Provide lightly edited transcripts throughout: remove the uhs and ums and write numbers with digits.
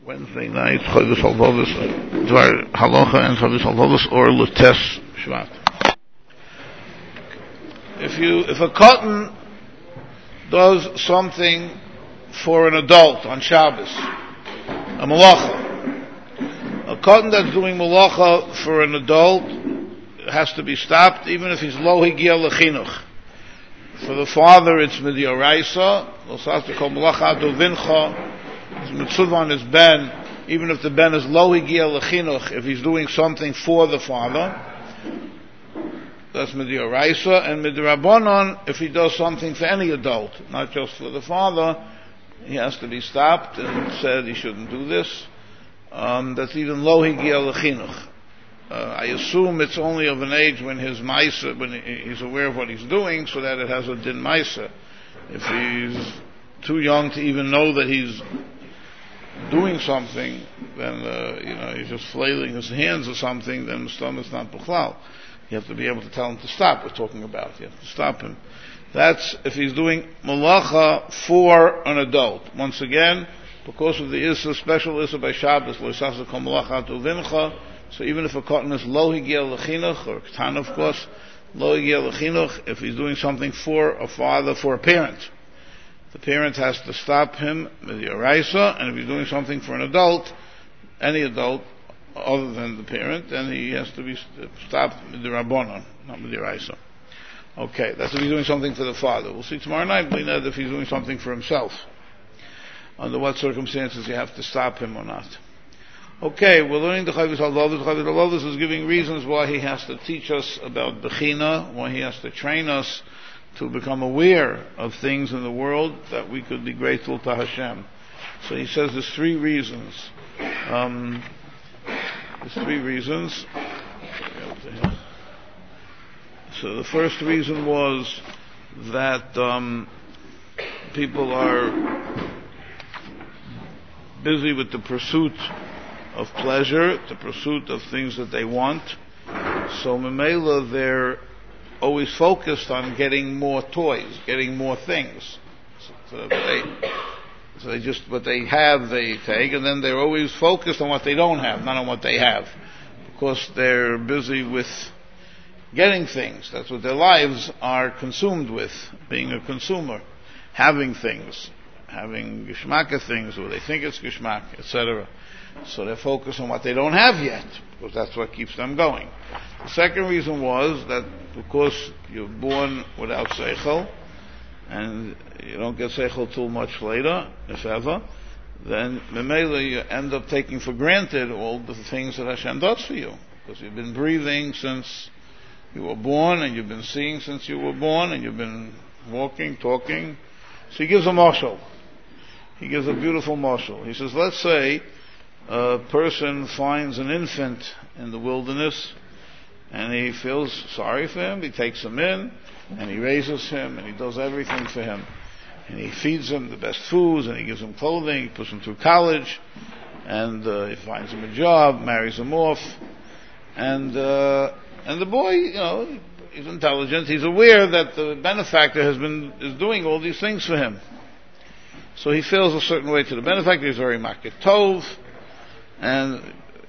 Wednesday night, Chodesh Halvavis, Dvar Halacha and Chodesh Halvavis, or L'Tes Shvat. If a cotton does something for an adult on Shabbos, a malacha, a cotton that's doing malacha for an adult has to be stopped, even if he's lo higia lechinuch. For the father, it's midioraisa. L'sas kol malacha adu vincha. It's mitzvah on his ben, even if the ben is lo higia lechinuch. If he's doing something for the father, that's midioraisa. And midrabanan, if he does something for any adult, not just for the father, he has to be stopped and said he shouldn't do this. That's even lo higia lechinuch. I assume it's only of an age when his maisa, when he's aware of what he's doing, so that it has a din maisa. If he's too young to even know that he's doing something, then he's just flailing his hands or something, then the stomach's not b'chlal. You have to be able to tell him to stop. We're talking about you have to stop him. That's if he's doing malacha for an adult. Once again, because of the Issa, special Issa by Shabbos, lo yisasa kol malacha atu vincha. So even if a cotton is lo higia lechinuch, or ktan of course, lo higia lechinuch, if he's doing something for a father, for a parent, the parent has to stop him with the oraisa, and if he's doing something for an adult, any adult other than the parent, then he has to be stopped with the rabbanon, not with the oraisa. Okay, that's if he's doing something for the father. We'll see tomorrow night, if he's doing something for himself. Under what circumstances you have to stop him or not. Okay, we're learning the Chavis Halvavis. Chavis Halvavis is giving reasons why he has to teach us about Bechina, why he has to train us to become aware of things in the world that we could be grateful to Hashem. So he says there's three reasons. So the first reason was that people are busy with the pursuit of pleasure, the pursuit of things that they want. So Memela, they're always focused on getting more toys, getting more things. So they just, what they have they take, and then they're always focused on what they don't have, not on what they have. Because they're busy with getting things. That's what their lives are consumed with, being a consumer, having things, having geschmack things, or they think it's geschmack, etc. So they're focused on what they don't have yet, because that's what keeps them going. The second reason was that because you're born without seichel, and you don't get seichel till much later, if ever, then memela you end up taking for granted all the things that Hashem does for you, because you've been breathing since you were born, and you've been seeing since you were born, and you've been walking, talking. So he gives a mashal. He gives a beautiful mashal. He says, let's say a person finds an infant in the wilderness, and he feels sorry for him. He takes him in, and he raises him, and he does everything for him. And he feeds him the best foods, and he gives him clothing, he puts him through college, and he finds him a job, marries him off. And the boy, he's intelligent, he's aware that the benefactor is doing all these things for him. So he feels a certain way to the benefactor. He's very makir tov, and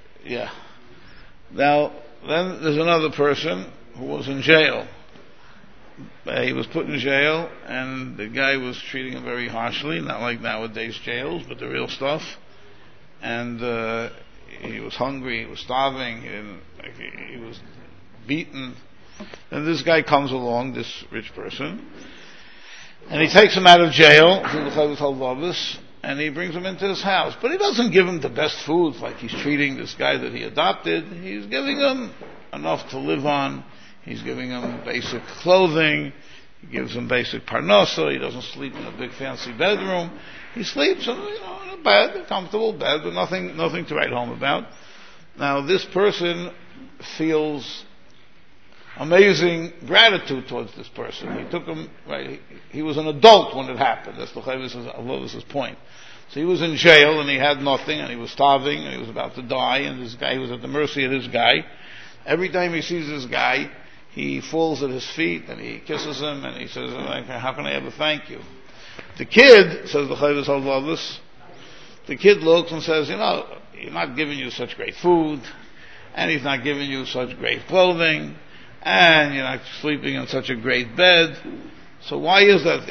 Now, then there's another person who was in jail. He was put in jail, and the guy was treating him very harshly, not like nowadays jails, but the real stuff. And he was hungry, he was starving, he was beaten. And this guy comes along, this rich person, and he takes him out of jail to the Chavis Halvavis, and he brings him into his house. But he doesn't give him the best foods like he's treating this guy that he adopted. He's giving him enough to live on. He's giving him basic clothing. He gives him basic parnasa. He doesn't sleep in a big fancy bedroom. He sleeps in a bed, a comfortable bed, but nothing to write home about. Now this person feels amazing gratitude towards this person. He took him, he was an adult when it happened. That's the Chavis' point. So he was in jail, and he had nothing, and he was starving, and he was about to die, and this guy was at the mercy of this guy. Every time he sees this guy, he falls at his feet, and he kisses him, and he says, how can I ever thank you? The kid, says the Chavis Halvavis, the kid looks and says, he's not giving you such great food, and he's not giving you such great clothing, and you're not sleeping in such a great bed. So why is that?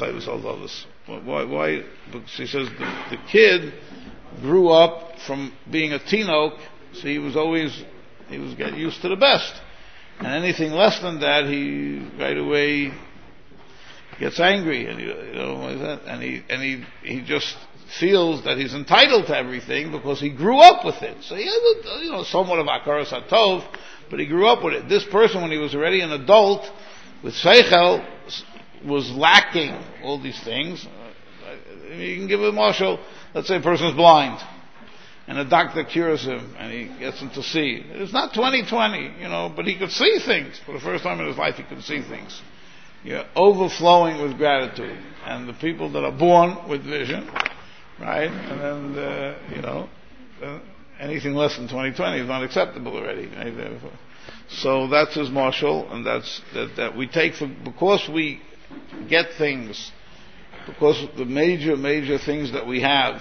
Why? Because he says the kid grew up from being a teenok, so he was getting used to the best. And anything less than that, he right away gets angry, and he just feels that he's entitled to everything because he grew up with it. So he has somewhat of akaras hatov, but he grew up with it. This person, when he was already an adult with seichel, was lacking all these things. You can give a marshal. Let's say a person is blind, and a doctor cures him, and he gets him to see. It's not 20/20, but he could see things. For the first time in his life, he could see things. You're overflowing with gratitude. And the people that are born with vision, right? And then, anything less than 20/20 is not acceptable already. Right? So that's his marshal, and that we take because we get things, because the major things that we have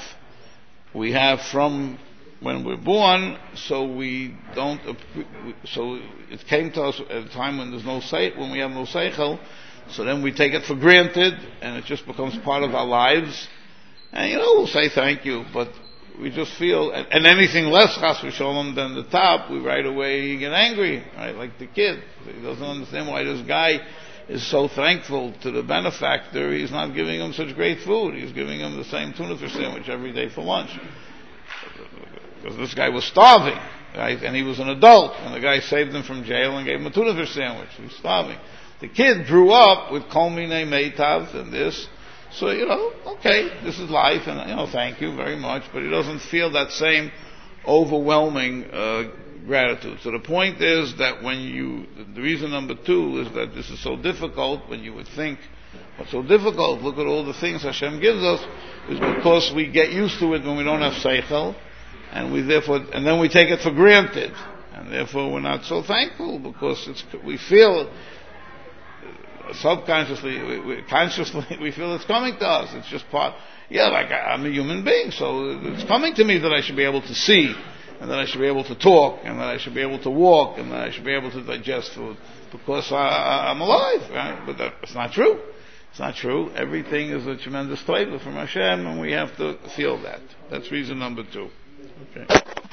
from when we're born, so we don't. So it came to us at a time when when we have no seichel. So then we take it for granted, and it just becomes part of our lives. And we'll say thank you, but we just feel, and anything less chas v'sholom than the top, we right away get angry, right? Like the kid, he doesn't understand why this guy is so thankful to the benefactor. He's not giving him such great food. He's giving him the same tuna fish sandwich every day for lunch. Because this guy was starving, right? And he was an adult, and the guy saved him from jail and gave him a tuna fish sandwich. He was starving. The kid grew up with kol minei meitav and this, so okay, this is life, and thank you very much, but he doesn't feel that same overwhelming gratitude. So the point is that the reason number 2 is that this is so difficult. When you would think, what's so difficult? Look at all the things Hashem gives us, is because we get used to it when we don't have seichel, and then we take it for granted, and therefore we're not so thankful because we feel. Subconsciously, consciously, we feel it's coming to us. It's just part. Like I'm a human being, so it's coming to me that I should be able to see, and that I should be able to talk, and that I should be able to walk, and that I should be able to digest food because I'm alive. Right? But it's not true. It's not true. Everything is a tremendous favor from Hashem, and we have to feel that. That's reason number 2. Okay.